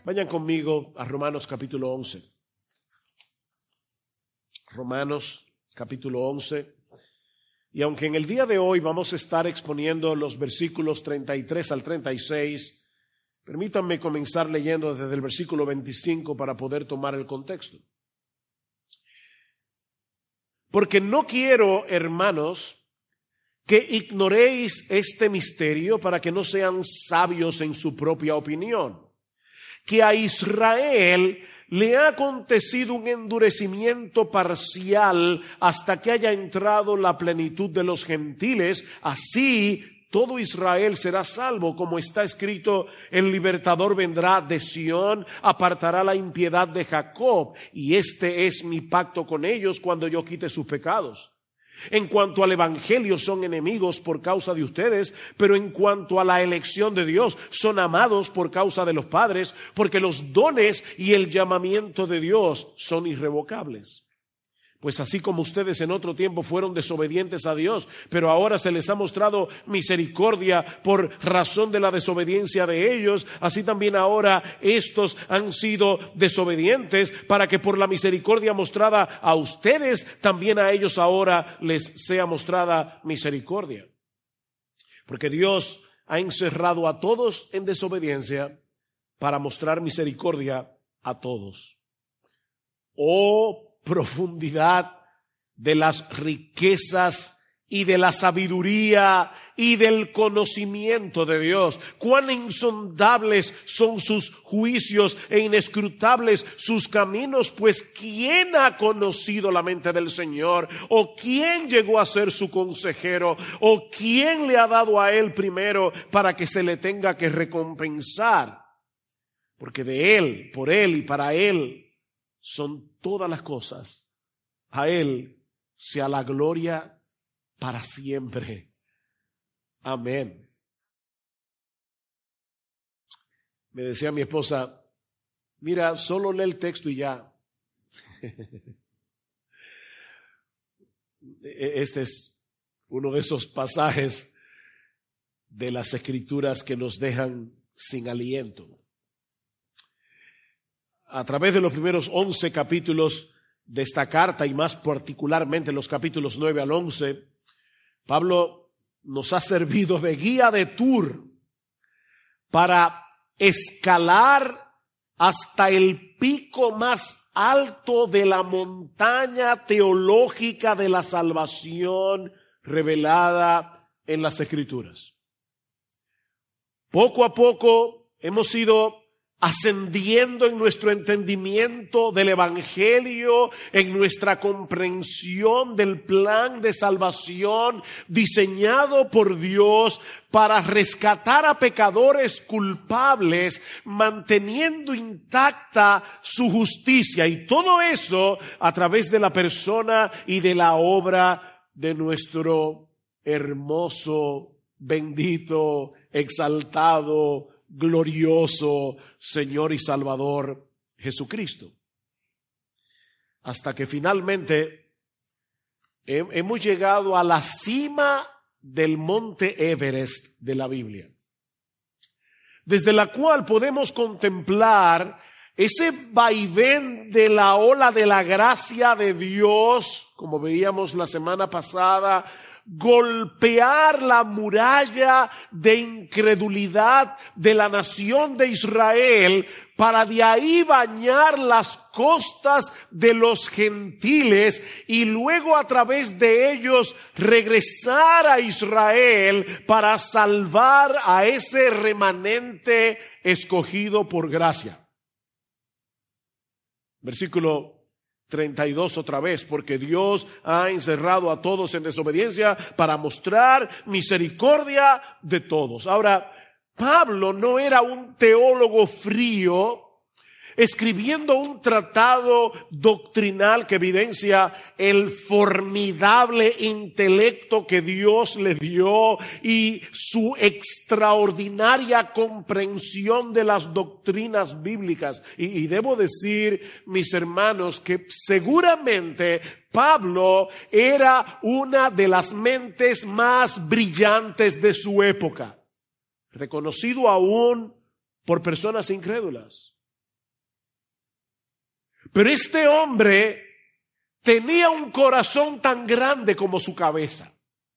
Vayan conmigo a Romanos capítulo 11. Romanos capítulo 11. Y aunque en el día de hoy vamos a estar exponiendo los versículos 33 al 36, permítanme comenzar leyendo desde el versículo 25 para poder tomar el contexto. Porque no quiero, hermanos, que ignoréis este misterio para que no sean sabios en su propia opinión, que a Israel le ha acontecido un endurecimiento parcial hasta que haya entrado la plenitud de los gentiles. Así todo Israel será salvo, como está escrito: el libertador vendrá de Sión, apartará la impiedad de Jacob, y este es mi pacto con ellos cuando yo quite sus pecados. En cuanto al evangelio, son enemigos por causa de ustedes, pero en cuanto a la elección de Dios, son amados por causa de los padres, porque los dones y el llamamiento de Dios son irrevocables. Pues así como ustedes en otro tiempo fueron desobedientes a Dios, pero ahora se les ha mostrado misericordia por razón de la desobediencia de ellos, así también ahora estos han sido desobedientes para que por la misericordia mostrada a ustedes, también a ellos ahora les sea mostrada misericordia. Porque Dios ha encerrado a todos en desobediencia para mostrar misericordia a todos. Oh, profundidad de las riquezas y de la sabiduría y del conocimiento de Dios. Cuán insondables son sus juicios e inescrutables sus caminos, pues ¿quién ha conocido la mente del Señor? ¿O quién llegó a ser su consejero? ¿O quién le ha dado a él primero para que se le tenga que recompensar? Porque de él, por él y para él son todas las cosas. A él sea la gloria para siempre. Amén. Me decía mi esposa: mira, solo lee el texto y ya. Este es uno de esos pasajes de las Escrituras que nos dejan sin aliento. A través de los primeros 11 capítulos de esta carta, y más particularmente los capítulos 9 al 11, Pablo nos ha servido de guía de tour para escalar hasta el pico más alto de la montaña teológica de la salvación revelada en las Escrituras. Poco a poco hemos ido ascendiendo en nuestro entendimiento del evangelio, en nuestra comprensión del plan de salvación diseñado por Dios para rescatar a pecadores culpables, manteniendo intacta su justicia, y todo eso a través de la persona y de la obra de nuestro hermoso, bendito, exaltado, glorioso Señor y Salvador Jesucristo. Hasta que finalmente hemos llegado a la cima del monte Everest de la Biblia, desde la cual podemos contemplar ese vaivén de la ola de la gracia de Dios, como veíamos la semana pasada, golpear la muralla de incredulidad de la nación de Israel para de ahí bañar las costas de los gentiles y luego a través de ellos regresar a Israel para salvar a ese remanente escogido por gracia. Versículo 32 otra vez: porque Dios ha encerrado a todos en desobediencia para mostrar misericordia de todos. Ahora, Pablo no era un teólogo frío escribiendo un tratado doctrinal que evidencia el formidable intelecto que Dios le dio y su extraordinaria comprensión de las doctrinas bíblicas. Y debo decir, mis hermanos, que seguramente Pablo era una de las mentes más brillantes de su época, reconocido aún por personas incrédulas. Pero este hombre tenía un corazón tan grande como su cabeza.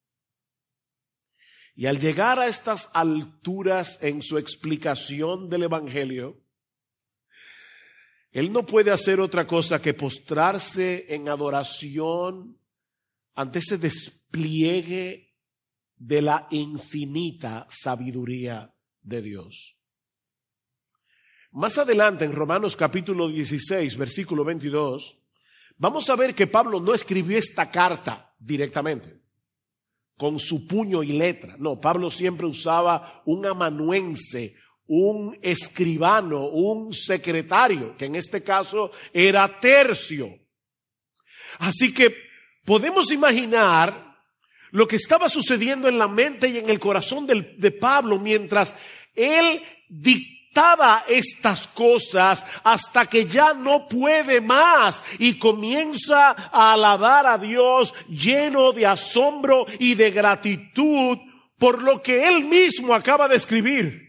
Y al llegar a estas alturas en su explicación del Evangelio, él no puede hacer otra cosa que postrarse en adoración ante ese despliegue de la infinita sabiduría de Dios. Más adelante, en Romanos capítulo 16, versículo 22, vamos a ver que Pablo no escribió esta carta directamente, con su puño y letra. No, Pablo siempre usaba un amanuense, un escribano, un secretario, que en este caso era Tercio. Así que podemos imaginar lo que estaba sucediendo en la mente y en el corazón de Pablo mientras él dictaba estas cosas hasta que ya no puede más y comienza a alabar a Dios lleno de asombro y de gratitud por lo que él mismo acaba de escribir.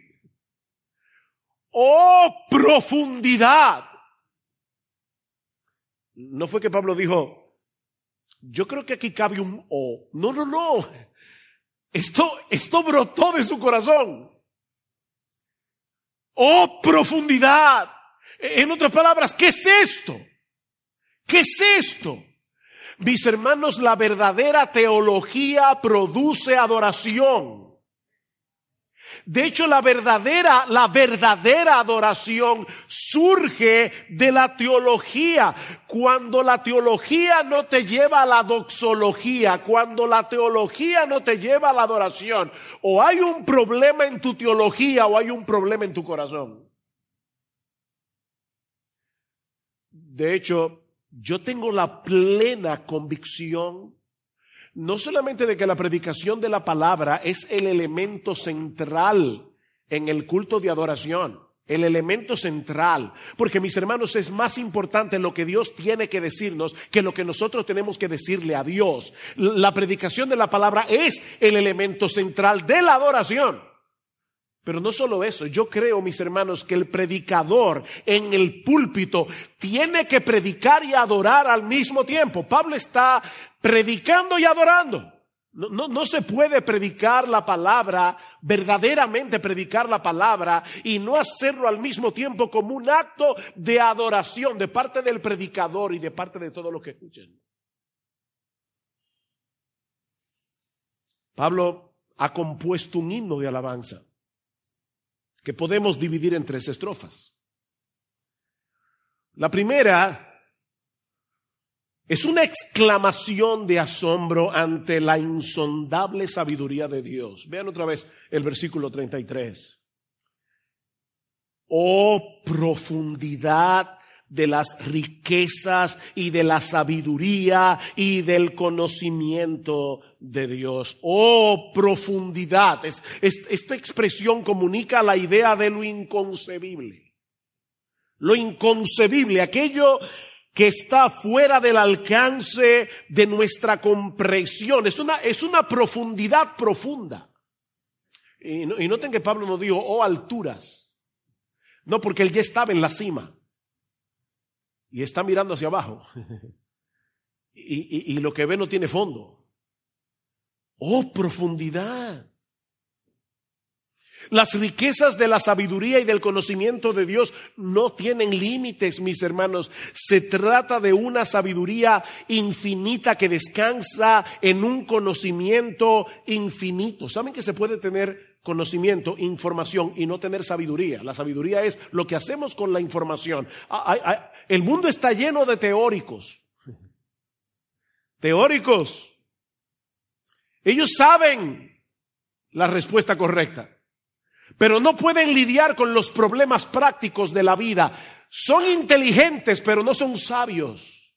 ¡Oh, profundidad! No fue que Pablo dijo, yo creo que aquí cabe un O. No. Esto brotó de su corazón. ¡Oh, profundidad! En otras palabras, ¿qué es esto? ¿Qué es esto? Mis hermanos, la verdadera teología produce adoración. De hecho, la verdadera adoración surge de la teología. Cuando la teología no te lleva a la doxología, cuando la teología no te lleva a la adoración, o hay un problema en tu teología o hay un problema en tu corazón. De hecho, yo tengo la plena convicción no solamente de que la predicación de la palabra es el elemento central en el culto de adoración, el elemento central, porque mis hermanos es más importante lo que Dios tiene que decirnos que lo que nosotros tenemos que decirle a Dios. La predicación de la palabra es el elemento central de la adoración. Pero no solo eso, yo creo, mis hermanos, que el predicador en el púlpito tiene que predicar y adorar al mismo tiempo. Pablo está predicando y adorando. No se puede predicar la palabra, verdaderamente predicar la palabra y no hacerlo al mismo tiempo como un acto de adoración de parte del predicador y de parte de todos los que escuchen. Pablo ha compuesto un himno de alabanza que podemos dividir en 3 estrofas. La primera es una exclamación de asombro ante la insondable sabiduría de Dios. Vean otra vez el versículo 33. Oh, profundidad de las riquezas y de la sabiduría y del conocimiento de Dios. Oh, profundidad. Esta expresión comunica la idea de lo inconcebible. Lo inconcebible, aquello que está fuera del alcance de nuestra comprensión. Es una profundidad profunda. Y noten que Pablo no dijo, oh, alturas. No, porque él ya estaba en la cima. Y está mirando hacia abajo. Y lo que ve no tiene fondo. ¡Oh, profundidad! Las riquezas de la sabiduría y del conocimiento de Dios no tienen límites, mis hermanos. Se trata de una sabiduría infinita que descansa en un conocimiento infinito. ¿Saben que se puede tener conocimiento, información y no tener sabiduría? La sabiduría es lo que hacemos con la información. El mundo está lleno de teóricos. Teóricos. Ellos saben la respuesta correcta, pero no pueden lidiar con los problemas prácticos de la vida. Son inteligentes, pero no son sabios.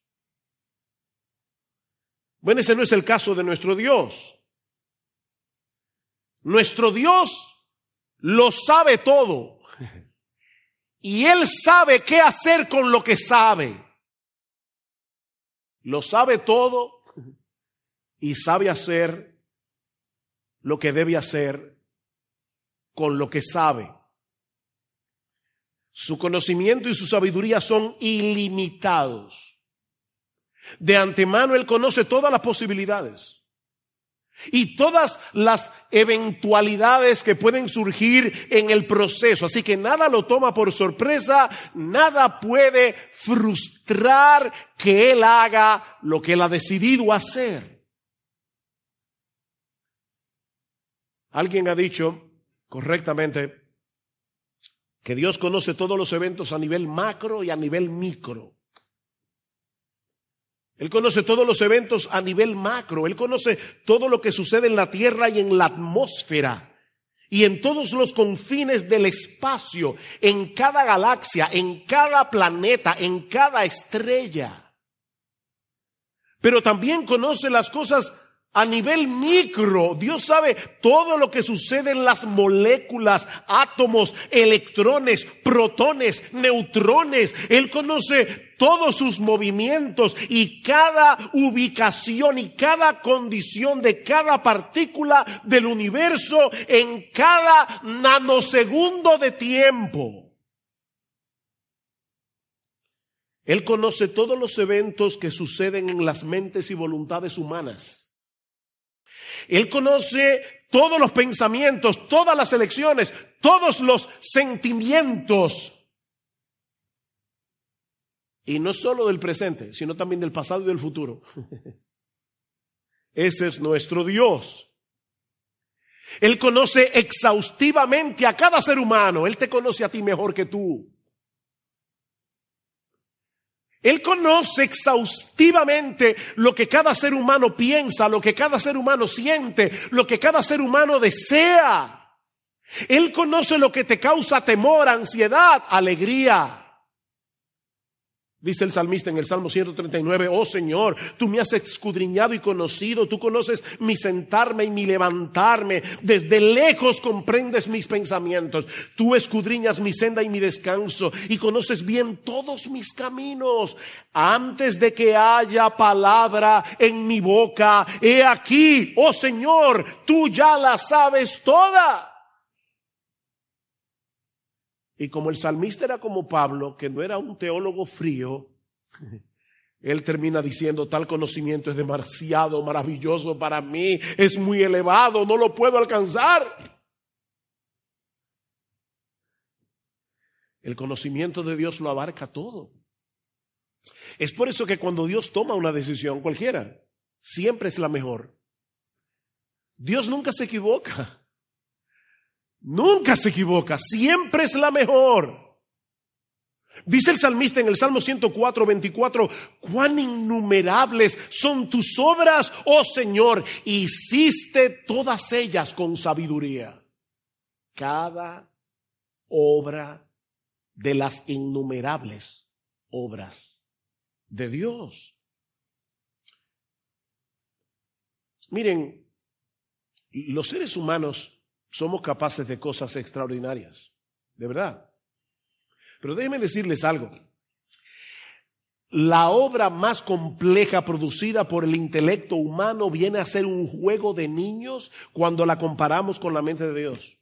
Bueno, ese no es el caso de nuestro Dios. Nuestro Dios lo sabe todo. Y Él sabe qué hacer con lo que sabe. Lo sabe todo y sabe hacer lo que debe hacer con lo que sabe. Su conocimiento y su sabiduría son ilimitados. De antemano Él conoce todas las posibilidades y todas las eventualidades que pueden surgir en el proceso. Así que nada lo toma por sorpresa, nada puede frustrar que Él haga lo que Él ha decidido hacer. Alguien ha dicho correctamente que Dios conoce todos los eventos a nivel macro y a nivel micro. Él conoce todos los eventos a nivel macro. Él conoce todo lo que sucede en la tierra y en la atmósfera y en todos los confines del espacio, en cada galaxia, en cada planeta, en cada estrella. Pero también conoce las cosas a nivel micro. Dios sabe todo lo que sucede en las moléculas, átomos, electrones, protones, neutrones. Él conoce todos sus movimientos y cada ubicación y cada condición de cada partícula del universo en cada nanosegundo de tiempo. Él conoce todos los eventos que suceden en las mentes y voluntades humanas. Él conoce todos los pensamientos, todas las elecciones, todos los sentimientos. Y no solo del presente, sino también del pasado y del futuro. Ese es nuestro Dios. Él conoce exhaustivamente a cada ser humano. Él te conoce a ti mejor que tú. Él conoce exhaustivamente lo que cada ser humano piensa, lo que cada ser humano siente, lo que cada ser humano desea. Él conoce lo que te causa temor, ansiedad, alegría. Dice el salmista en el Salmo 139, oh Señor, tú me has escudriñado y conocido, tú conoces mi sentarme y mi levantarme, desde lejos comprendes mis pensamientos, tú escudriñas mi senda y mi descanso y conoces bien todos mis caminos. Antes de que haya palabra en mi boca, he aquí, oh Señor, tú ya la sabes toda. Y como el salmista era como Pablo, que no era un teólogo frío, él termina diciendo, tal conocimiento es demasiado maravilloso para mí, es muy elevado, no lo puedo alcanzar. El conocimiento de Dios lo abarca todo. Es por eso que cuando Dios toma una decisión, cualquiera, siempre es la mejor. Dios nunca se equivoca. Nunca se equivoca, siempre es la mejor. Dice el salmista en el Salmo 104, 24, cuán innumerables son tus obras, oh Señor, hiciste todas ellas con sabiduría. Cada obra de las innumerables obras de Dios. Miren, los seres humanos somos capaces de cosas extraordinarias, de verdad. Pero déjenme decirles algo. La obra más compleja producida por el intelecto humano viene a ser un juego de niños cuando la comparamos con la mente de Dios.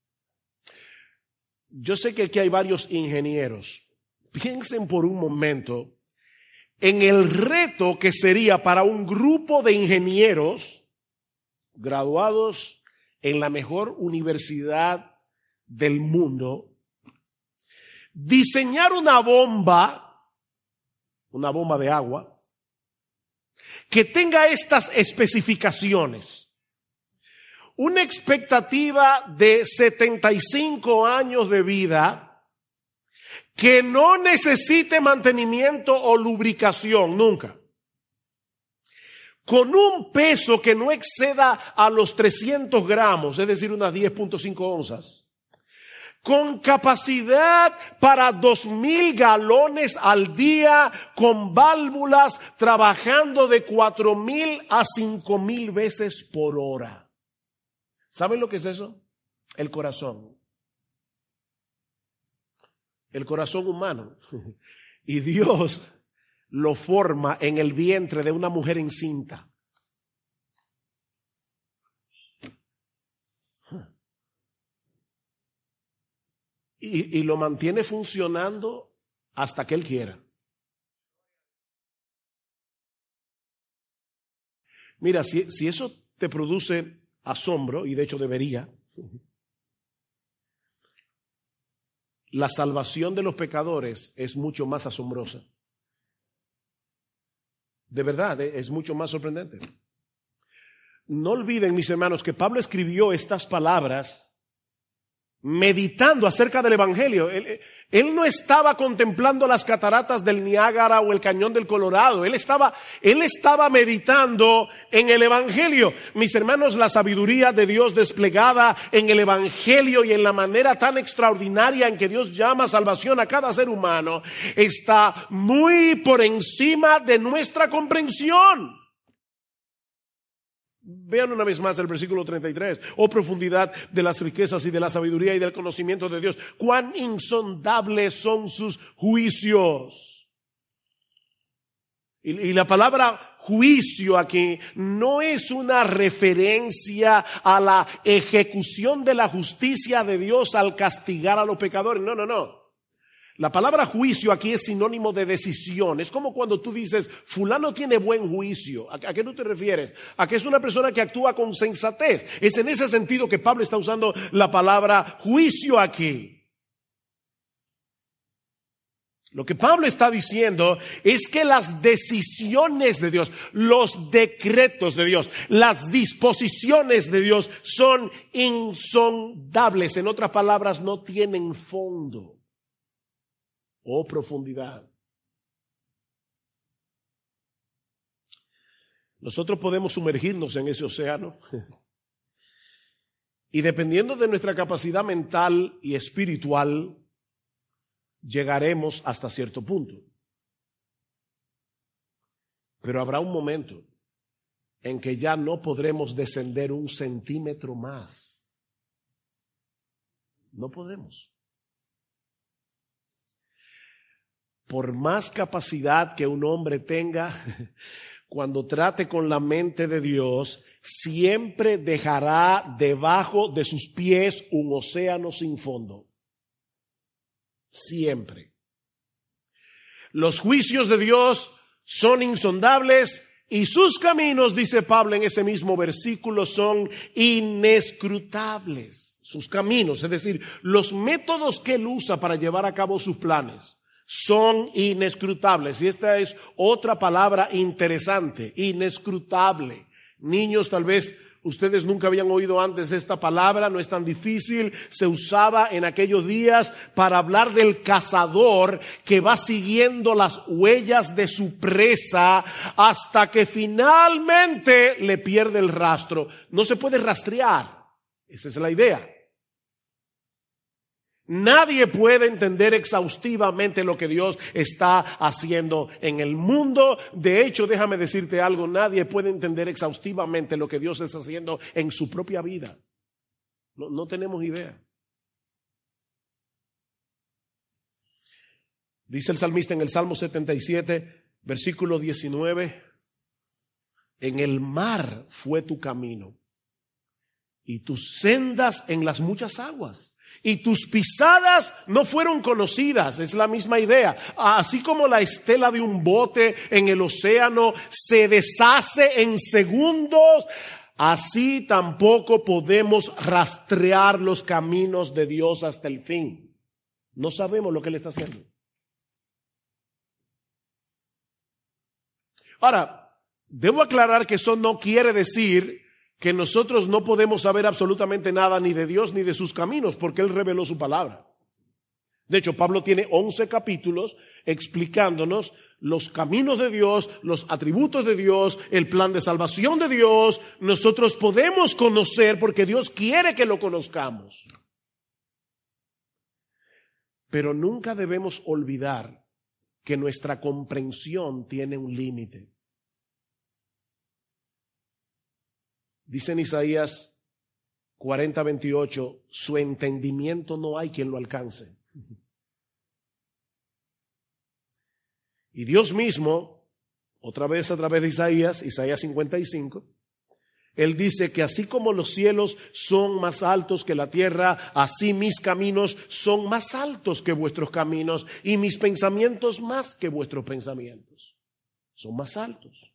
Yo sé que aquí hay varios ingenieros. Piensen por un momento en el reto que sería para un grupo de ingenieros graduados en la mejor universidad del mundo, diseñar una bomba de agua, que tenga estas especificaciones. Una expectativa de 75 años de vida, que no necesite mantenimiento o lubricación nunca. Con un peso que no exceda a los 300 gramos, es decir, unas 10.5 onzas. Con capacidad para 2,000 galones al día, con válvulas trabajando de 4,000 a 5,000 veces por hora. ¿Saben lo que es eso? El corazón. El corazón humano. Y Dios lo forma en el vientre de una mujer encinta. y lo mantiene funcionando hasta que Él quiera. Mira, si eso te produce asombro, y de hecho debería, la salvación de los pecadores es mucho más asombrosa. De verdad, es mucho más sorprendente. No olviden, mis hermanos, que Pablo escribió estas palabras meditando acerca del Evangelio. Él no estaba contemplando las cataratas del Niágara o el cañón del Colorado. Él estaba meditando en el Evangelio. Mis hermanos, la sabiduría de Dios desplegada en el Evangelio y en la manera tan extraordinaria en que Dios llama salvación a cada ser humano está muy por encima de nuestra comprensión. Vean una vez más el versículo 33. Oh profundidad de las riquezas y de la sabiduría y del conocimiento de Dios. Cuán insondables son sus juicios. Y la palabra juicio aquí no es una referencia a la ejecución de la justicia de Dios al castigar a los pecadores. No. La palabra juicio aquí es sinónimo de decisión. Es como cuando tú dices, fulano tiene buen juicio. ¿A qué tú te refieres? A que es una persona que actúa con sensatez. Es en ese sentido que Pablo está usando la palabra juicio aquí. Lo que Pablo está diciendo es que las decisiones de Dios, los decretos de Dios, las disposiciones de Dios son insondables. En otras palabras, no tienen fondo o profundidad. Nosotros podemos sumergirnos en ese océano y dependiendo de nuestra capacidad mental y espiritual, llegaremos hasta cierto punto. Pero habrá un momento en que ya no podremos descender un centímetro más. No podemos. Por más capacidad que un hombre tenga, cuando trate con la mente de Dios, siempre dejará debajo de sus pies un océano sin fondo. Siempre. Los juicios de Dios son insondables y sus caminos, dice Pablo en ese mismo versículo, son inescrutables. Sus caminos, es decir, los métodos que Él usa para llevar a cabo sus planes, son inescrutables. Y esta es otra palabra interesante, inescrutable. Niños, tal vez ustedes nunca habían oído antes de esta palabra, no es tan difícil. Se usaba en aquellos días para hablar del cazador que va siguiendo las huellas de su presa hasta que finalmente le pierde el rastro. No se puede rastrear. Esa es la idea. Nadie puede entender exhaustivamente lo que Dios está haciendo en el mundo. De hecho, déjame decirte algo, nadie puede entender exhaustivamente lo que Dios está haciendo en su propia vida. No tenemos idea. Dice el salmista en el Salmo 77, versículo 19, en el mar fue tu camino y tus sendas en las muchas aguas. Y tus pisadas no fueron conocidas, es la misma idea. Así como la estela de un bote en el océano se deshace en segundos, así tampoco podemos rastrear los caminos de Dios hasta el fin. No sabemos lo que Él está haciendo. Ahora, debo aclarar que eso no quiere decir que nosotros no podemos saber absolutamente nada ni de Dios ni de sus caminos, porque Él reveló su palabra. De hecho, Pablo tiene 11 capítulos explicándonos los caminos de Dios, los atributos de Dios, el plan de salvación de Dios. Nosotros podemos conocer porque Dios quiere que lo conozcamos. Pero nunca debemos olvidar que nuestra comprensión tiene un límite. Dice en Isaías 40:28, su entendimiento no hay quien lo alcance. Y Dios mismo, otra vez a través de Isaías 55, Él dice que así como los cielos son más altos que la tierra, así mis caminos son más altos que vuestros caminos y mis pensamientos más que vuestros pensamientos. Son más altos.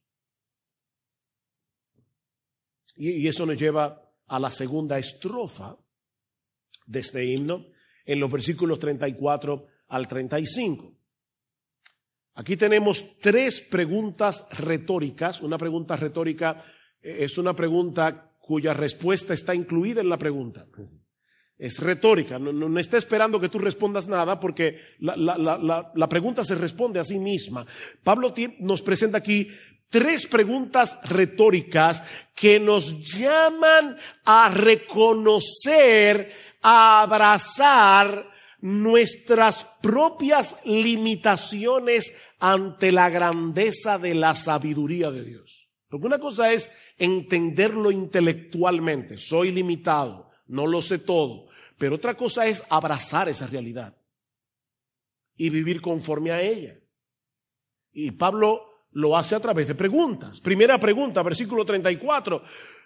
Y eso nos lleva a la segunda estrofa de este himno, en los versículos 34 al 35. Aquí tenemos 3 preguntas retóricas. Una pregunta retórica es una pregunta cuya respuesta está incluida en la pregunta. Es retórica, no está esperando que tú respondas nada porque la pregunta se responde a sí misma. Pablo nos presenta aquí 3 preguntas retóricas que nos llaman a reconocer, a abrazar nuestras propias limitaciones ante la grandeza de la sabiduría de Dios. Porque una cosa es entenderlo intelectualmente, soy limitado, no lo sé todo, pero otra cosa es abrazar esa realidad y vivir conforme a ella. Y Pablo lo hace a través de preguntas. Primera pregunta, versículo 34.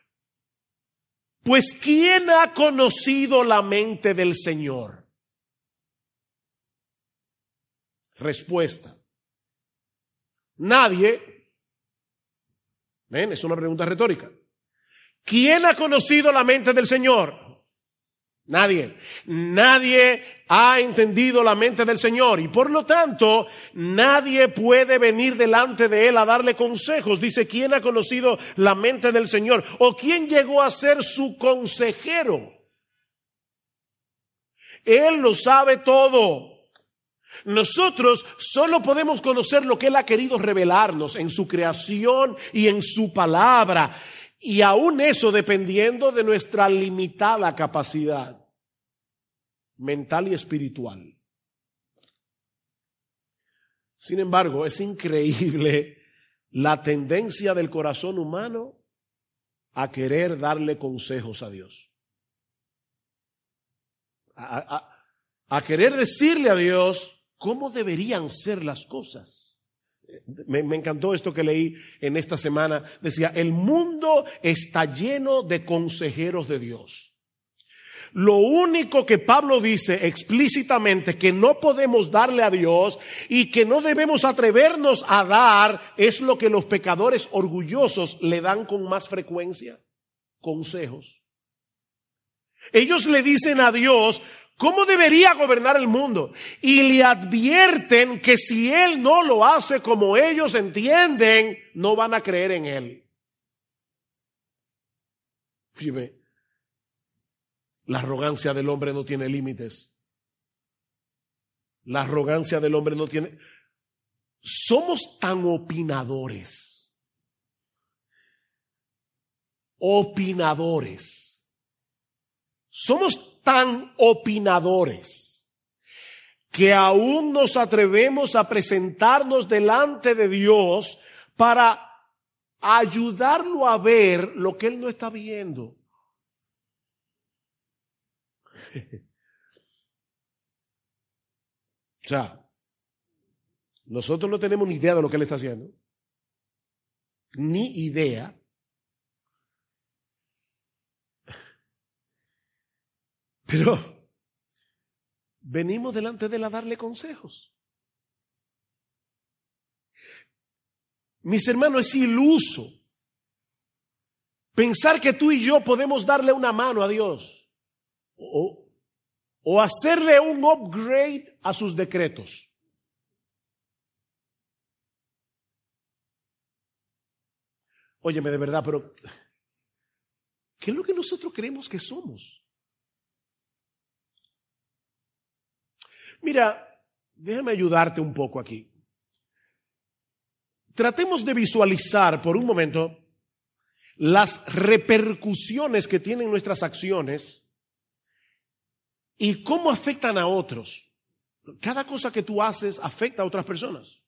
Pues ¿quién ha conocido la mente del Señor? Respuesta. Nadie. ¿Ven? Es una pregunta retórica. ¿Quién ha conocido la mente del Señor? Nadie. Nadie ha entendido la mente del Señor y por lo tanto nadie puede venir delante de Él a darle consejos. Dice, ¿quién ha conocido la mente del Señor? ¿O quién llegó a ser su consejero? Él lo sabe todo. Nosotros solo podemos conocer lo que Él ha querido revelarnos en su creación y en su palabra. Y aún eso dependiendo de nuestra limitada capacidad mental y espiritual. Sin embargo, es increíble la tendencia del corazón humano a querer darle consejos a Dios. A querer decirle a Dios cómo deberían ser las cosas. Me encantó esto que leí en esta semana. Decía, el mundo está lleno de consejeros de Dios. Lo único que Pablo dice explícitamente que no podemos darle a Dios y que no debemos atrevernos a dar es lo que los pecadores orgullosos le dan con más frecuencia, consejos. Ellos le dicen a Dios cómo debería gobernar el mundo y le advierten que si Él no lo hace como ellos entienden, no van a creer en Él. Fíjame. La arrogancia del hombre no tiene límites. La arrogancia del hombre no tiene... Somos tan opinadores. Somos tan opinadores que aún nos atrevemos a presentarnos delante de Dios para ayudarlo a ver lo que Él no está viendo. O sea, nosotros no tenemos ni idea de lo que Él está haciendo. Ni idea. Pero venimos delante de Él a darle consejos. Mis hermanos, es iluso pensar que tú y yo podemos darle una mano a Dios. O hacerle un upgrade a sus decretos. Óyeme, de verdad, pero ¿qué es lo que nosotros creemos que somos? Mira, déjame ayudarte un poco aquí. Tratemos de visualizar por un momento las repercusiones que tienen nuestras acciones y cómo afectan a otros. Cada cosa que tú haces afecta a otras personas.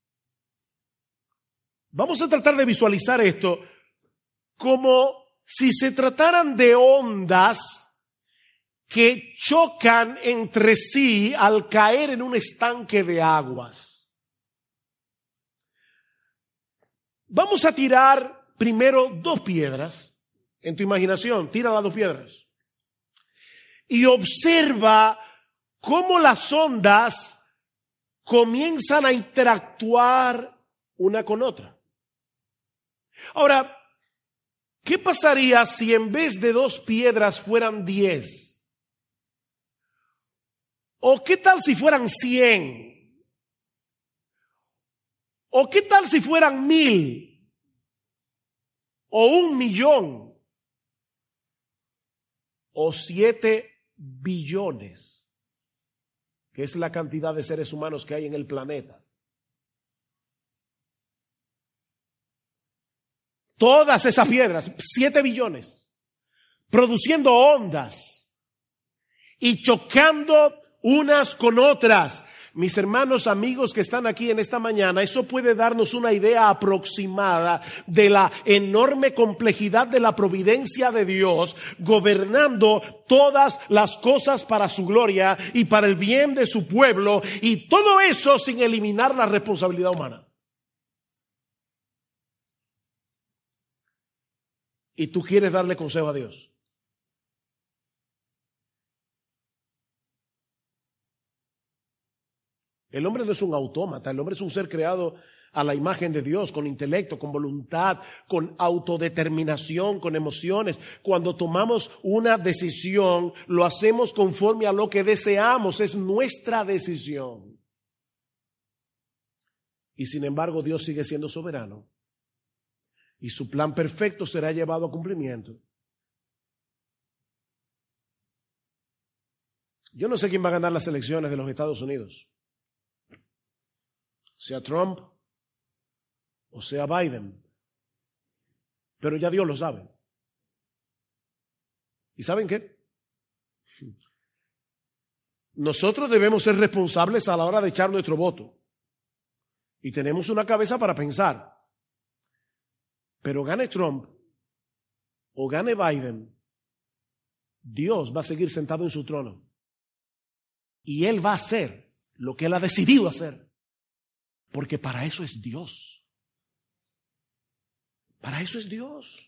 Vamos a tratar de visualizar esto como si se trataran de ondas que chocan entre sí al caer en un estanque de aguas. Vamos a tirar primero 2 piedras en tu imaginación, tira las 2 piedras y observa cómo las ondas comienzan a interactuar una con otra. Ahora, ¿qué pasaría si en vez de 2 piedras fueran 10? ¿O qué tal si fueran 100? ¿O qué tal si fueran 1000? ¿O 1,000,000? ¿O 7 billones? Que es la cantidad de seres humanos que hay en el planeta. Todas esas piedras, 7 billones, produciendo ondas y chocando unas con otras. Mis hermanos, amigos que están aquí en esta mañana, eso puede darnos una idea aproximada de la enorme complejidad de la providencia de Dios, gobernando todas las cosas para su gloria y para el bien de su pueblo, y todo eso sin eliminar la responsabilidad humana. Y tú quieres darle consejo a Dios. El hombre no es un autómata, el hombre es un ser creado a la imagen de Dios, con intelecto, con voluntad, con autodeterminación, con emociones. Cuando tomamos una decisión, lo hacemos conforme a lo que deseamos, es nuestra decisión. Y sin embargo, Dios sigue siendo soberano. Y su plan perfecto será llevado a cumplimiento. Yo no sé quién va a ganar las elecciones de los Estados Unidos. Sea Trump o sea Biden. Pero ya Dios lo sabe. ¿Y saben qué? Nosotros debemos ser responsables a la hora de echar nuestro voto. Y tenemos una cabeza para pensar. Pero gane Trump o gane Biden, Dios va a seguir sentado en su trono. Y Él va a hacer lo que Él ha decidido hacer. Porque para eso es Dios. Para eso es Dios.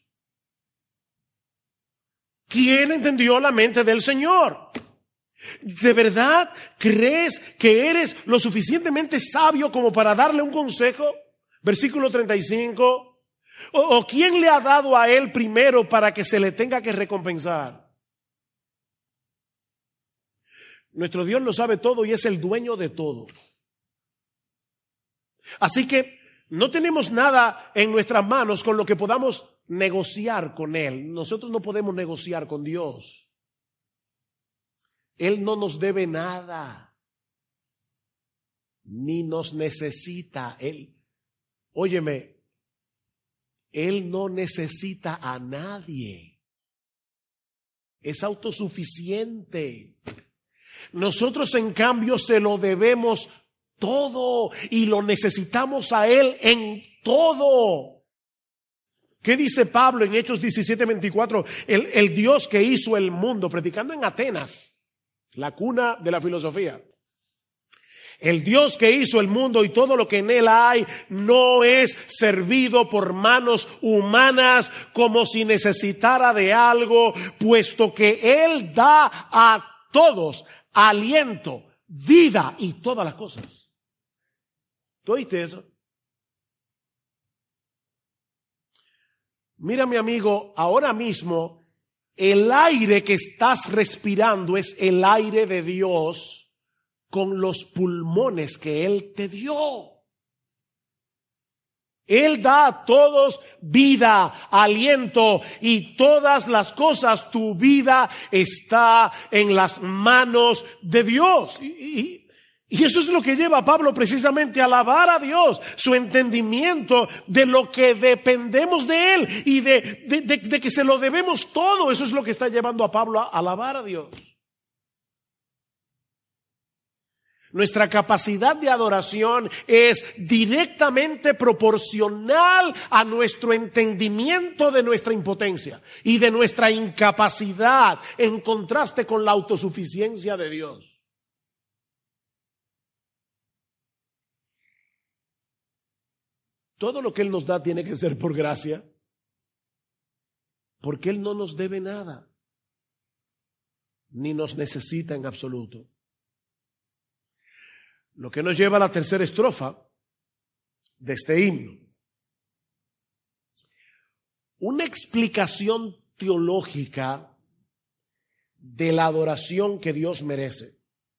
¿Quién entendió la mente del Señor? ¿De verdad crees que eres lo suficientemente sabio como para darle un consejo? Versículo 35. ¿O quién le ha dado a él primero para que se le tenga que recompensar? Nuestro Dios lo sabe todo y es el dueño de todo. Así que no tenemos nada en nuestras manos con lo que podamos negociar con Él. Nosotros no podemos negociar con Dios. Él no nos debe nada, ni nos necesita. Óyeme, Él no necesita a nadie. Es autosuficiente. Nosotros, en cambio, se lo debemos todo y lo necesitamos a Él en todo. ¿Qué dice Pablo en Hechos 17:24? El Dios que hizo el mundo, predicando en Atenas, la cuna de la filosofía. El Dios que hizo el mundo y todo lo que en él hay no es servido por manos humanas como si necesitara de algo, puesto que Él da a todos aliento, vida y todas las cosas. ¿Tú oíste eso? Mira, mi amigo, ahora mismo el aire que estás respirando es el aire de Dios con los pulmones que Él te dio. Él da a todos vida, aliento y todas las cosas. Tu vida está en las manos de Dios. Y eso es lo que lleva a Pablo precisamente a alabar a Dios, su entendimiento de lo que dependemos de Él y de que se lo debemos todo. Eso es lo que está llevando a Pablo a alabar a Dios. Nuestra capacidad de adoración es directamente proporcional a nuestro entendimiento de nuestra impotencia y de nuestra incapacidad en contraste con la autosuficiencia de Dios. Todo lo que Él nos da tiene que ser por gracia. Porque Él no nos debe nada, ni nos necesita en absoluto. Lo que nos lleva a la tercera estrofa de este himno. Una explicación teológica de la adoración que Dios merece.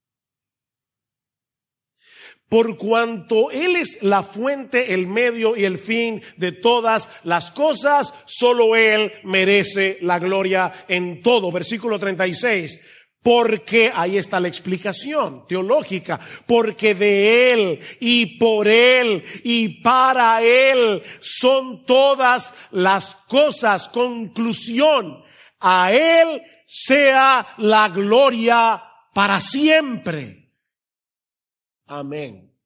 Por cuanto Él es la fuente, el medio y el fin de todas las cosas, solo Él merece la gloria en todo. Versículo 36. Porque, ahí está la explicación teológica, porque de Él y por Él y para Él son todas las cosas. Conclusión, a Él sea la gloria para siempre. Amén.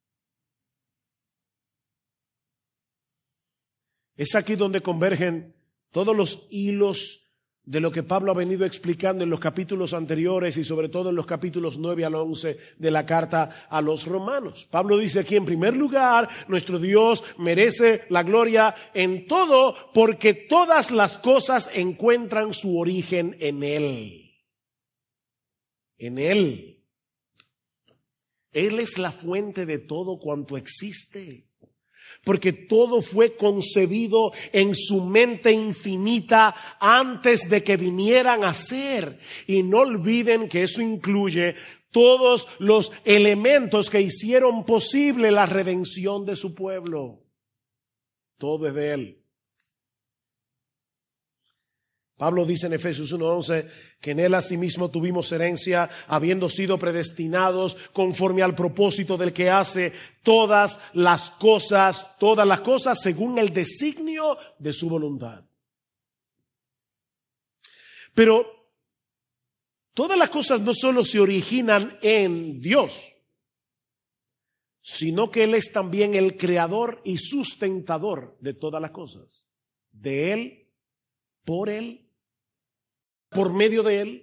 Es aquí donde convergen todos los hilos de lo que Pablo ha venido explicando en los capítulos anteriores y sobre todo en los capítulos 9 al 11 de la carta a los romanos. Pablo dice aquí, en primer lugar, nuestro Dios merece la gloria en todo porque todas las cosas encuentran su origen en Él. En Él. Él es la fuente de todo cuanto existe. Porque todo fue concebido en su mente infinita antes de que vinieran a ser. Y no olviden que eso incluye todos los elementos que hicieron posible la redención de su pueblo. Todo es de Él. Pablo dice en Efesios 1:11 que en Él asimismo tuvimos herencia, habiendo sido predestinados conforme al propósito del que hace todas las cosas según el designio de su voluntad. Pero todas las cosas no solo se originan en Dios, sino que Él es también el creador y sustentador de todas las cosas. De Él, por medio de Él.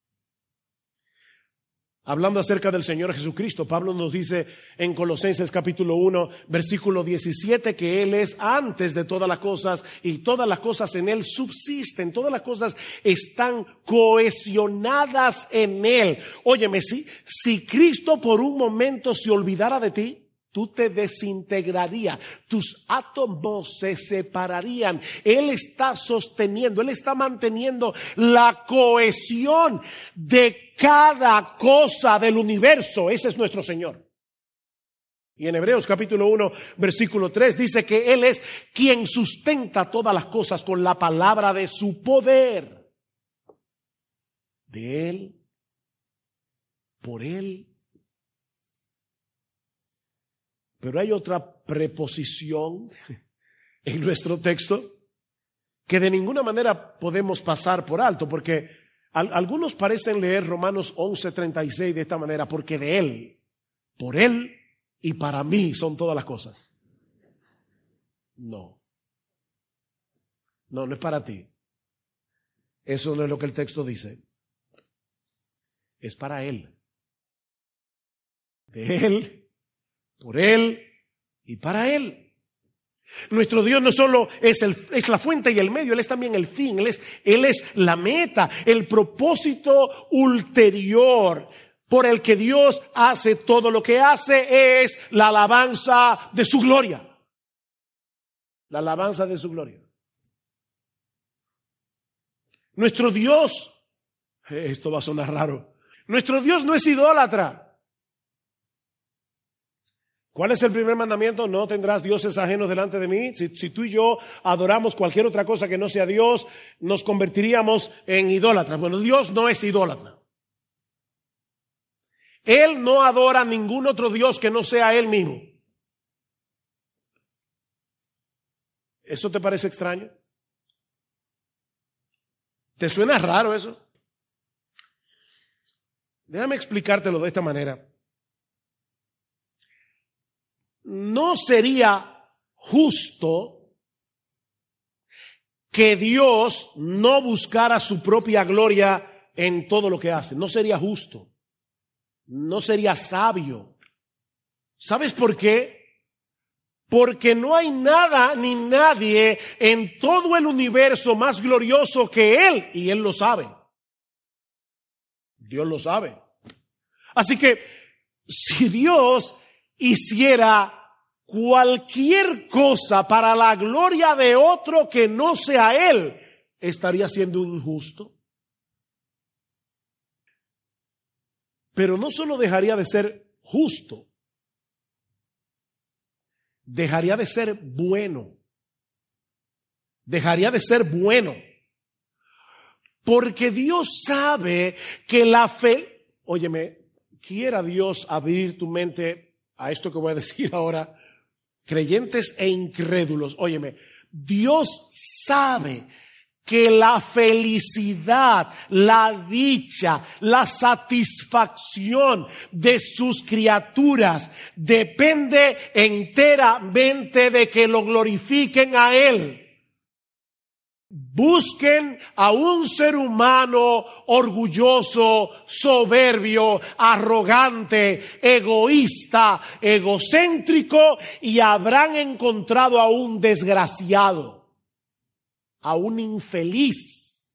Hablando acerca del Señor Jesucristo, Pablo nos dice en Colosenses capítulo 1, versículo 17, que Él es antes de todas las cosas y todas las cosas en Él subsisten, todas las cosas están cohesionadas en Él. Óyeme, si Cristo por un momento se olvidara de ti, tú te desintegrarías, tus átomos se separarían. Él está sosteniendo, Él está manteniendo la cohesión de cada cosa del universo. Ese es nuestro Señor. Y en Hebreos capítulo 1, versículo 3 dice que Él es quien sustenta todas las cosas con la palabra de su poder. De Él, por Él. Pero hay otra preposición en nuestro texto que de ninguna manera podemos pasar por alto, porque algunos parecen leer Romanos 11:36 de esta manera, porque de Él, por Él y para mí son todas las cosas. No es para ti. Eso no es lo que el texto dice. Es para Él. De Él, por Él y para Él. Nuestro Dios no solo es la fuente y el medio, Él es también el fin, Él es la meta, el propósito ulterior por el que Dios hace todo lo que hace es la alabanza de su gloria. La alabanza de su gloria. Nuestro Dios, esto va a sonar raro, nuestro Dios no es idólatra. ¿Cuál es el primer mandamiento? No tendrás dioses ajenos delante de mí. Si tú y yo adoramos cualquier otra cosa que no sea Dios, nos convertiríamos en idólatras. Bueno, Dios no es idólatra. Él no adora a ningún otro Dios que no sea Él mismo. ¿Eso te parece extraño? ¿Te suena raro eso? Déjame explicártelo de esta manera. No sería justo que Dios no buscara su propia gloria en todo lo que hace. No sería justo. No sería sabio. ¿Sabes por qué? Porque no hay nada ni nadie en todo el universo más glorioso que Él, y Él lo sabe. Dios lo sabe. Así que si Dios hiciera cualquier cosa para la gloria de otro que no sea Él, estaría siendo injusto. Pero no solo dejaría de ser justo, dejaría de ser bueno. Dejaría de ser bueno. Porque Dios sabe que la fe... Óyeme, quiera Dios abrir tu mente a esto que voy a decir ahora. Creyentes e incrédulos, óyeme, Dios sabe que la felicidad, la dicha, la satisfacción de sus criaturas depende enteramente de que lo glorifiquen a Él. Busquen a un ser humano orgulloso, soberbio, arrogante, egoísta, egocéntrico y habrán encontrado a un desgraciado, a un infeliz.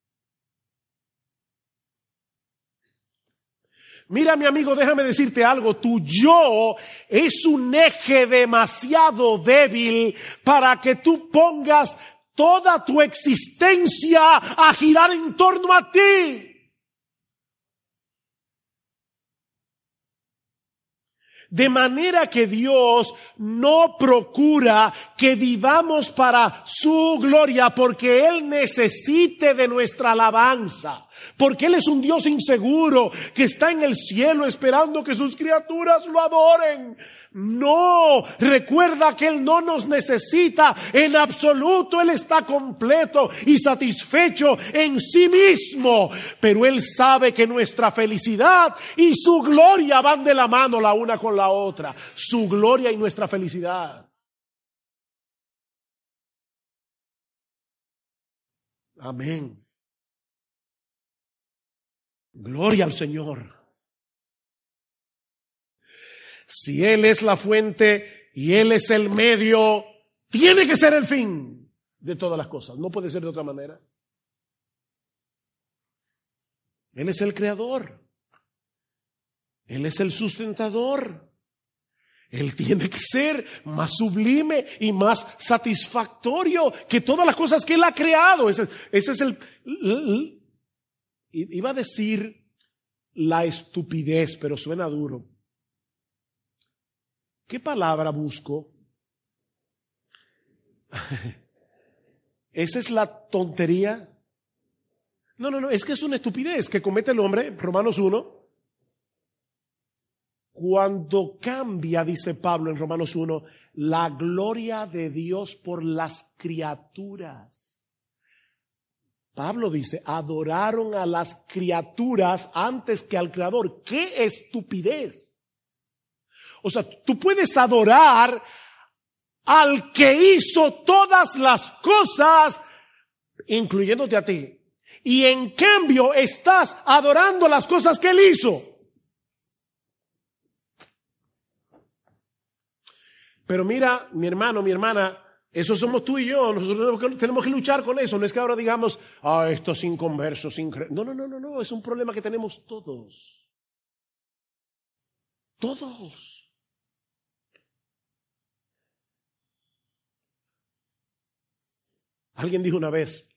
Mira, mi amigo, déjame decirte algo. Tu yo es un eje demasiado débil para que tú pongas toda tu existencia a girar en torno a ti. De manera que Dios no procura que vivamos para su gloria porque Él necesite de nuestra alabanza. Porque Él es un Dios inseguro que está en el cielo esperando que sus criaturas lo adoren. No, recuerda que Él no nos necesita en absoluto. Él está completo y satisfecho en sí mismo. Pero Él sabe que nuestra felicidad y su gloria van de la mano la una con la otra. Su gloria y nuestra felicidad. Amén. Gloria al Señor. Si Él es la fuente y Él es el medio, tiene que ser el fin de todas las cosas. No puede ser de otra manera. Él es el creador. Él es el sustentador. Él tiene que ser más sublime y más satisfactorio que todas las cosas que Él ha creado. Ese es iba a decir la estupidez, pero suena duro. ¿Qué palabra busco? ¿Esa es la tontería? No, es que es una estupidez que comete el hombre, Romanos 1. Cuando cambia, dice Pablo en Romanos 1, la gloria de Dios por las criaturas. Pablo dice, adoraron a las criaturas antes que al Creador. ¡Qué estupidez! O sea, tú puedes adorar al que hizo todas las cosas, incluyéndote a ti. Y en cambio estás adorando las cosas que Él hizo. Pero mira, mi hermano, mi hermana, eso somos tú y yo. Nosotros tenemos que luchar con eso. No es que ahora digamos, estos inconversos, No. Es un problema que tenemos todos. Todos. Alguien dijo una vez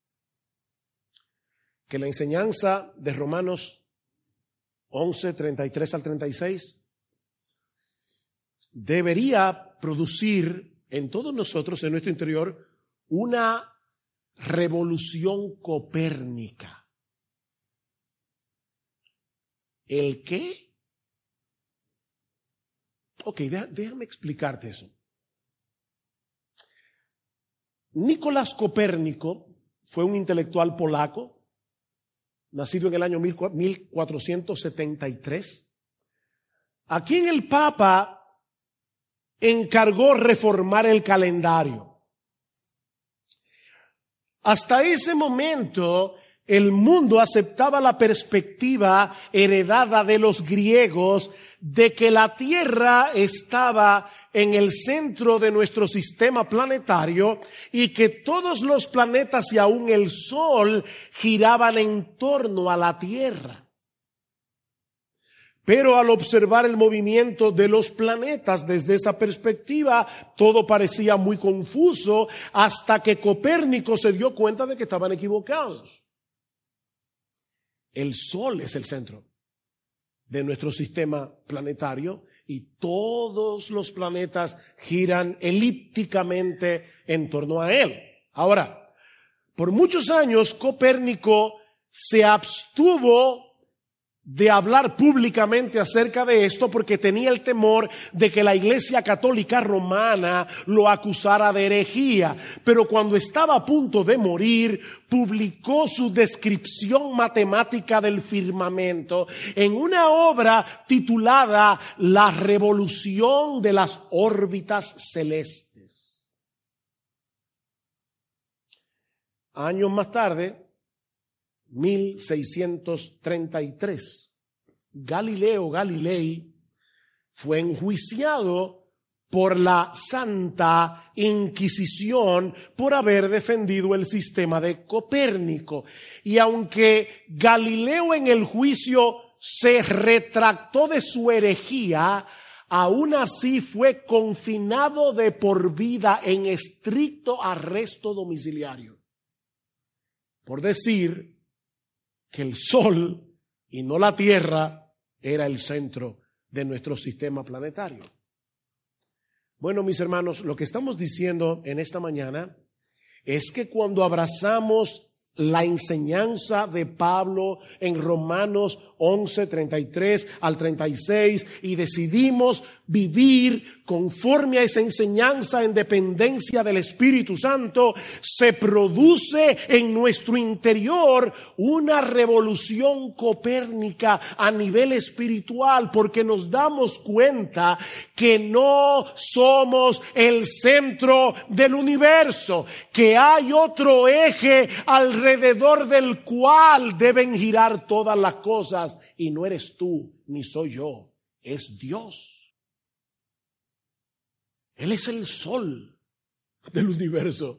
que la enseñanza de Romanos 11, 33 al 36 debería producir en todos nosotros, en nuestro interior, una revolución copérnica. ¿El qué? Ok, déjame explicarte eso. Nicolás Copérnico fue un intelectual polaco, nacido en el año 1473, a quien el Papa encargó reformar el calendario. Hasta ese momento, el mundo aceptaba la perspectiva heredada de los griegos de que la tierra estaba en el centro de nuestro sistema planetario y que todos los planetas y aún el Sol giraban en torno a la Tierra. Pero al observar el movimiento de los planetas desde esa perspectiva, todo parecía muy confuso hasta que Copérnico se dio cuenta de que estaban equivocados. El Sol es el centro de nuestro sistema planetario y todos los planetas giran elípticamente en torno a él. Ahora, por muchos años Copérnico se abstuvo de hablar públicamente acerca de esto porque tenía el temor de que la Iglesia Católica Romana lo acusara de herejía. Pero cuando estaba a punto de morir, publicó su descripción matemática del firmamento en una obra titulada La revolución de las órbitas celestes. Años más tarde, 1633, Galileo Galilei fue enjuiciado por la Santa Inquisición por haber defendido el sistema de Copérnico. Y aunque Galileo en el juicio se retractó de su herejía, aún así fue confinado de por vida en estricto arresto domiciliario por decir que el Sol y no la Tierra era el centro de nuestro sistema planetario. Bueno, mis hermanos, lo que estamos diciendo en esta mañana es que cuando abrazamos la enseñanza de Pablo en Romanos 11, 33 al 36 y decidimos vivir conforme a esa enseñanza en dependencia del Espíritu Santo, se produce en nuestro interior una revolución copérnica a nivel espiritual, porque nos damos cuenta que no somos el centro del universo, que hay otro eje alrededor del cual deben girar todas las cosas, y no eres tú ni soy yo, es Dios. Él es el sol del universo.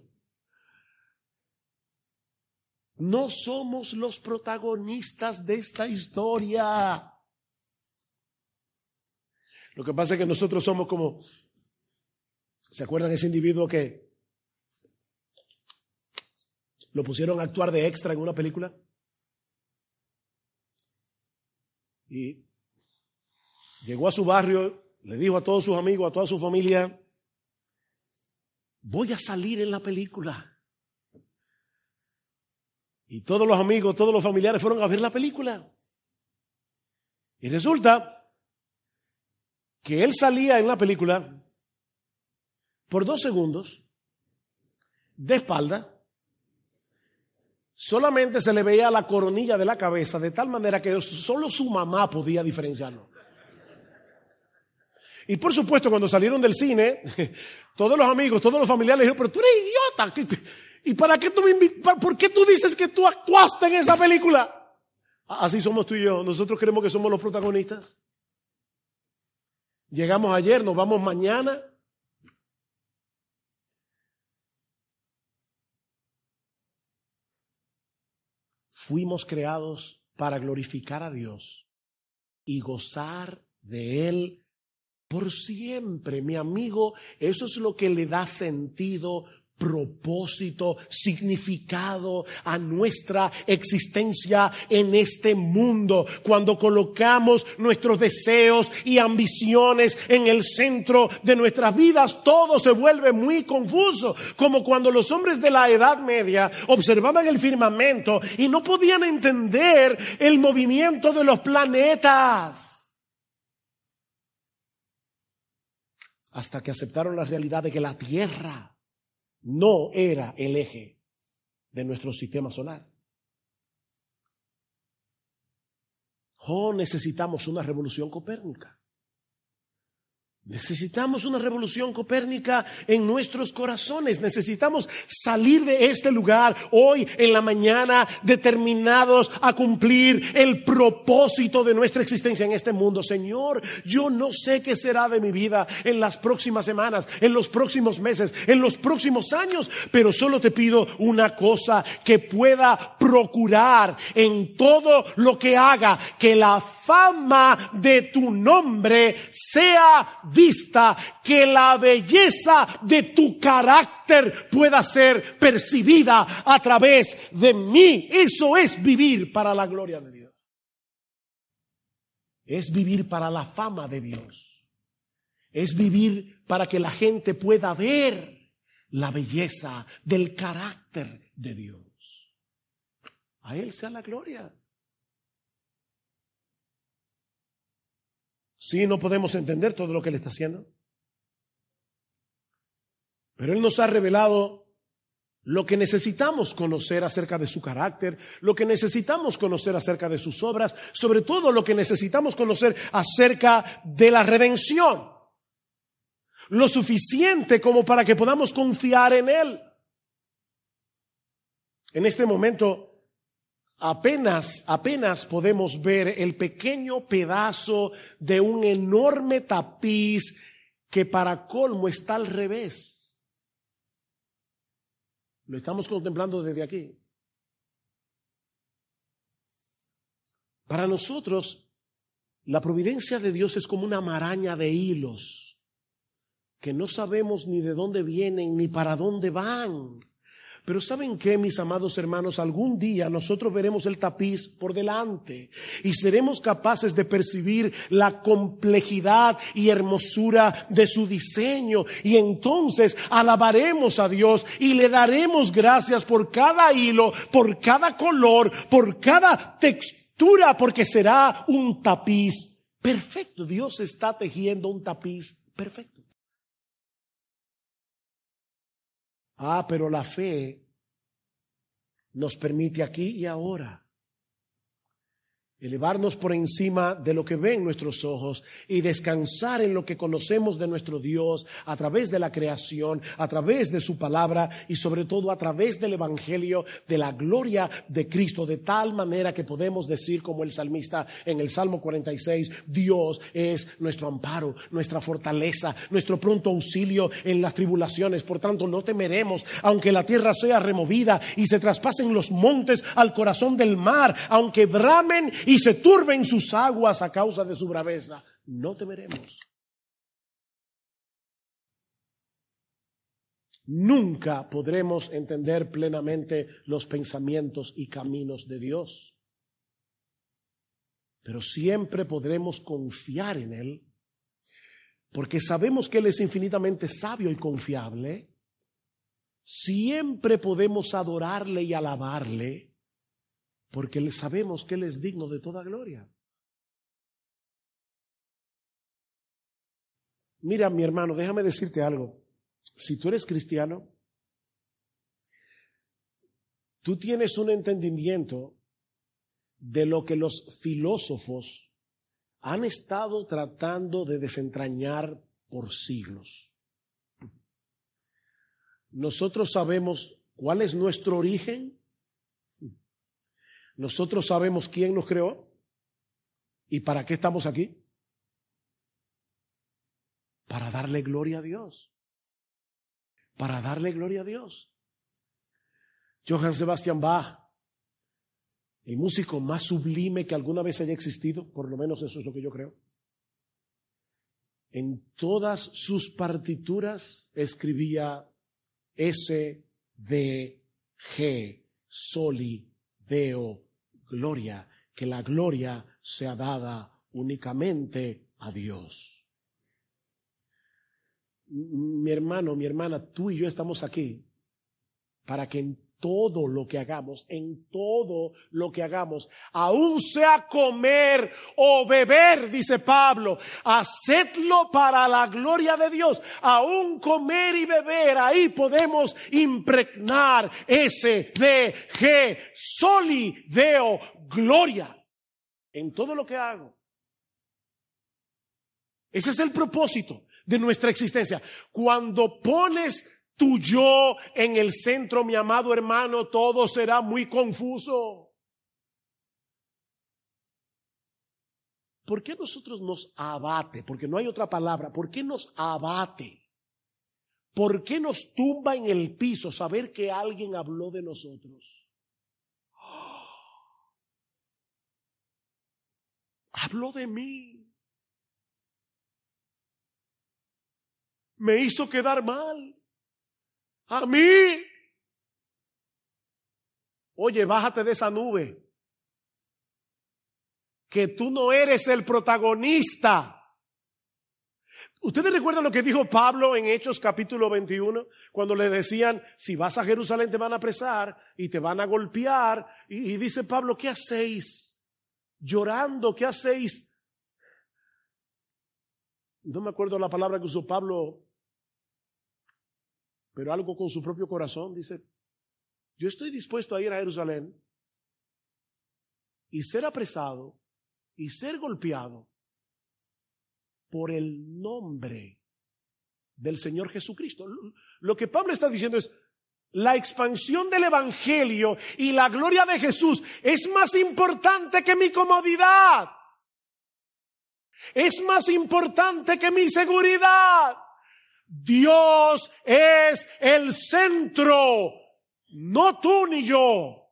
No somos los protagonistas de esta historia. Lo que pasa es que nosotros somos como, ¿se acuerdan de ese individuo que lo pusieron a actuar de extra en una película? Y llegó a su barrio, le dijo a todos sus amigos, a toda su familia: voy a salir en la película. Y todos los amigos, todos los familiares fueron a ver la película. Y resulta que él salía en la película por 2 segundos, de espalda. Solamente se le veía la coronilla de la cabeza, de tal manera que solo su mamá podía diferenciarlo. Y por supuesto, cuando salieron del cine, todos los amigos, todos los familiares dijeron: pero tú eres idiota. ¿Y para qué tú me invitas? ¿Por qué tú dices que tú actuaste en esa película? Así somos tú y yo. Nosotros creemos que somos los protagonistas. Llegamos ayer, nos vamos mañana. Fuimos creados para glorificar a Dios y gozar de Él por siempre, mi amigo. Eso es lo que le da sentido, propósito, significado a nuestra existencia en este mundo. Cuando colocamos nuestros deseos y ambiciones en el centro de nuestras vidas, todo se vuelve muy confuso. Como cuando los hombres de la Edad Media observaban el firmamento y no podían entender el movimiento de los planetas, hasta que aceptaron la realidad de que la Tierra no era el eje de nuestro sistema solar. Necesitamos una revolución copérnica. Necesitamos una revolución copérnica en nuestros corazones. Necesitamos salir de este lugar hoy en la mañana determinados a cumplir el propósito de nuestra existencia en este mundo. Señor, yo no sé qué será de mi vida en las próximas semanas, en los próximos meses, en los próximos años, pero solo te pido una cosa: que pueda procurar en todo lo que haga que la fama de tu nombre sea vista, que la belleza de tu carácter pueda ser percibida a través de mí. Eso es vivir para la gloria de Dios. Es vivir para la fama de Dios. Es vivir para que la gente pueda ver la belleza del carácter de Dios. A Él sea la gloria. Sí, no podemos entender todo lo que Él está haciendo, pero Él nos ha revelado lo que necesitamos conocer acerca de su carácter, lo que necesitamos conocer acerca de sus obras, sobre todo lo que necesitamos conocer acerca de la redención, lo suficiente como para que podamos confiar en Él. En este momento apenas podemos ver el pequeño pedazo de un enorme tapiz que para colmo está al revés. Lo estamos contemplando desde aquí. Para nosotros, la providencia de Dios es como una maraña de hilos que no sabemos ni de dónde vienen ni para dónde van. Pero ¿saben qué, mis amados hermanos? Algún día nosotros veremos el tapiz por delante y seremos capaces de percibir la complejidad y hermosura de su diseño. Y entonces alabaremos a Dios y le daremos gracias por cada hilo, por cada color, por cada textura, porque será un tapiz perfecto. Dios está tejiendo un tapiz perfecto. Pero la fe nos permite aquí y ahora elevarnos por encima de lo que ven nuestros ojos y descansar en lo que conocemos de nuestro Dios a través de la creación, a través de su palabra y sobre todo a través del evangelio de la gloria de Cristo, de tal manera que podemos decir como el salmista en el Salmo 46, Dios es nuestro amparo, nuestra fortaleza, nuestro pronto auxilio en las tribulaciones. Por tanto, no temeremos, aunque la tierra sea removida y se traspasen los montes al corazón del mar, aunque bramen y se turben sus aguas a causa de su braveza. No temeremos. Nunca podremos entender plenamente los pensamientos y caminos de Dios, pero siempre podremos confiar en Él, porque sabemos que Él es infinitamente sabio y confiable. Siempre podemos adorarle y alabarle, porque sabemos que Él es digno de toda gloria. Mira, mi hermano, déjame decirte algo. Si tú eres cristiano, tú tienes un entendimiento de lo que los filósofos han estado tratando de desentrañar por siglos. Nosotros sabemos cuál es nuestro origen. Nosotros sabemos quién nos creó y para qué estamos aquí. Para darle gloria a Dios. Para darle gloria a Dios. Johann Sebastian Bach, el músico más sublime que alguna vez haya existido, por lo menos eso es lo que yo creo. En todas sus partituras escribía S, D, G, Soli, Deo, gloria, que la gloria sea dada únicamente a Dios. Mi hermano, mi hermana, tú y yo estamos aquí para que en todo lo que hagamos, aun sea comer o beber, dice Pablo, hacedlo para la gloria de Dios. Aun comer y beber, ahí podemos impregnar ese de G, soli, deo, gloria, en todo lo que hago. Ese es el propósito. de nuestra existencia. Cuando pones tu yo en el centro, mi amado hermano, todo será muy confuso. ¿Por qué nosotros nos abate? Porque no hay otra palabra. ¿Por qué nos abate? ¿Por qué nos tumba en el piso saber que alguien habló de nosotros? Habló de mí. Me hizo quedar mal. A mí. Oye, bájate de esa nube. Que tú no eres el protagonista. ¿Ustedes recuerdan lo que dijo Pablo en Hechos capítulo 21? Cuando le decían, si vas a Jerusalén te van a apresar y te van a golpear. Y dice Pablo, ¿qué hacéis? Llorando, ¿qué hacéis? No me acuerdo la palabra que usó Pablo, pero algo con su propio corazón. Dice, yo estoy dispuesto a ir a Jerusalén y ser apresado y ser golpeado por el nombre del Señor Jesucristo. Lo que Pablo está diciendo es, la expansión del evangelio y la gloria de Jesús es más importante que mi comodidad. Es más importante que mi seguridad. Dios es el centro, no tú ni yo.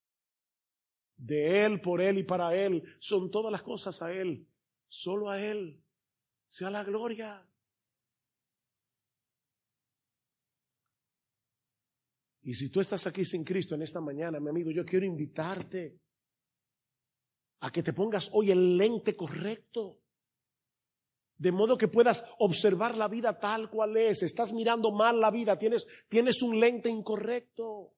De Él, por Él y para Él son todas las cosas a Él. Solo a Él sea la gloria. Y si tú estás aquí sin Cristo en esta mañana, mi amigo, yo quiero invitarte a que te pongas hoy el lente correcto, de modo que puedas observar la vida tal cual es. Estás mirando mal la vida, tienes un lente incorrecto.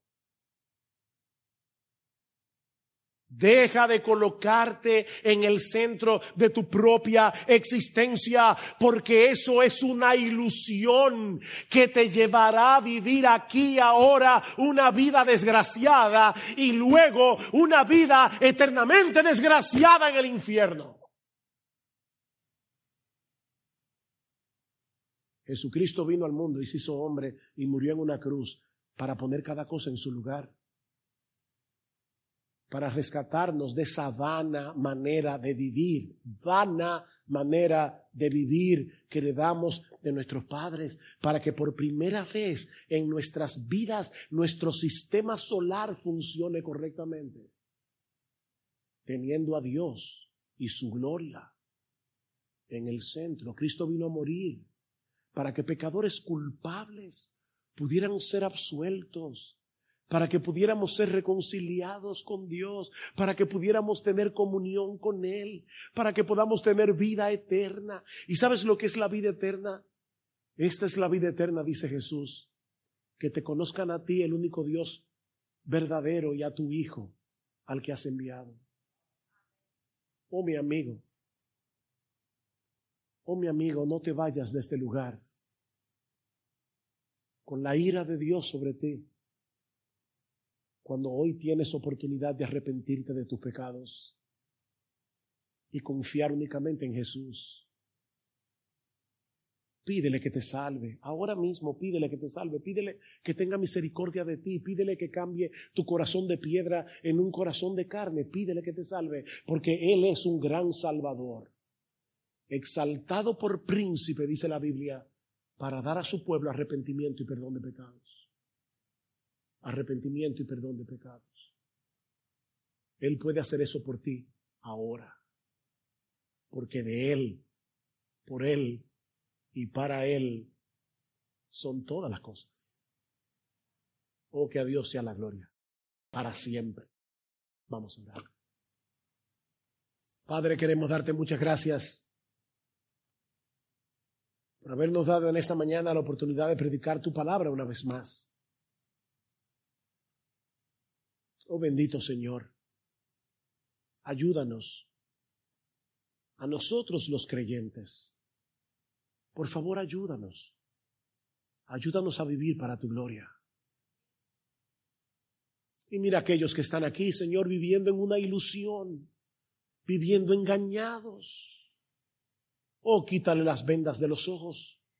Deja de colocarte en el centro de tu propia existencia, porque eso es una ilusión que te llevará a vivir aquí ahora una vida desgraciada y luego una vida eternamente desgraciada en el infierno. Jesucristo vino al mundo y se hizo hombre y murió en una cruz para poner cada cosa en su lugar, para rescatarnos de esa vana manera de vivir, que heredamos de nuestros padres, para que por primera vez en nuestras vidas nuestro sistema solar funcione correctamente, teniendo a Dios y su gloria en el centro. Cristo vino a morir para que pecadores culpables pudieran ser absueltos, para que pudiéramos ser reconciliados con Dios, para que pudiéramos tener comunión con Él, para que podamos tener vida eterna. ¿Y sabes lo que es la vida eterna? Esta es la vida eterna, dice Jesús, que te conozcan a ti, el único Dios verdadero, y a tu Hijo, al que has enviado. Oh mi amigo, no te vayas de este lugar con la ira de Dios sobre ti, cuando hoy tienes oportunidad de arrepentirte de tus pecados y confiar únicamente en Jesús. Pídele que te salve, ahora mismo pídele que te salve, pídele que tenga misericordia de ti, pídele que cambie tu corazón de piedra en un corazón de carne, pídele que te salve, porque Él es un gran Salvador, exaltado por príncipe, dice la Biblia, para dar a su pueblo arrepentimiento y perdón de pecados. Arrepentimiento y perdón de pecados. Él puede hacer eso por ti ahora, porque de Él, por Él y para Él son todas las cosas. Oh, que a Dios sea la gloria para siempre. Vamos a orar. Padre, queremos darte muchas gracias por habernos dado en esta mañana la oportunidad de predicar tu palabra una vez más. Oh bendito Señor, ayúdanos a nosotros los creyentes. Por favor, ayúdanos. Ayúdanos a vivir para tu gloria. Y mira aquellos que están aquí, Señor, viviendo en una ilusión, viviendo engañados. Oh, quítale las vendas de los ojos.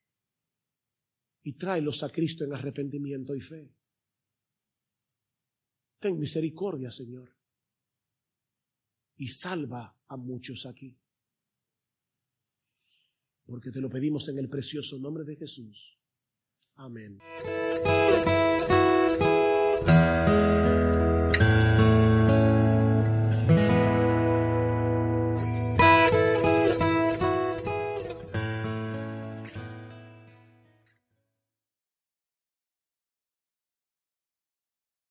y tráelos a Cristo en arrepentimiento y fe. Ten misericordia, Señor, y salva a muchos aquí. Porque te lo pedimos en el precioso nombre de Jesús. Amén.